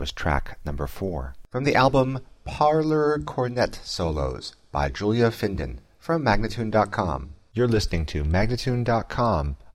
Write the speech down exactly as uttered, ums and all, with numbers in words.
was track number four. From the album Parlor Cornet Solos by Julia Finden from Magnatune dot com. You're listening to Magnatune dot com